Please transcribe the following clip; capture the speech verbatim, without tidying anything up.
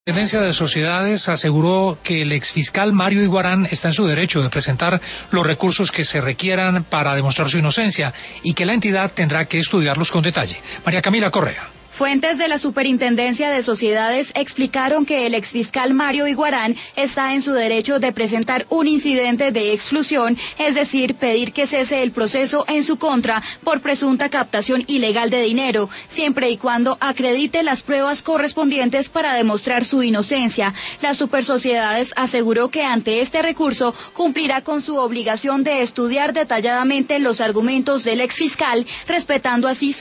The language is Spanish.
La Superintendencia de Sociedades aseguró que el exfiscal Mario Iguarán está en su derecho de presentar los recursos que se requieran para demostrar su inocencia y que la entidad tendrá que estudiarlos con detalle. María Camila Correa. Fuentes de la Superintendencia de Sociedades explicaron que el exfiscal Mario Iguarán está en su derecho de presentar un incidente de exclusión, es decir, pedir que cese el proceso en su contra por presunta captación ilegal de dinero, siempre y cuando acredite las pruebas correspondientes para demostrar su inocencia. La Supersociedades aseguró que ante este recurso cumplirá con su obligación de estudiar detalladamente los argumentos del exfiscal, respetando así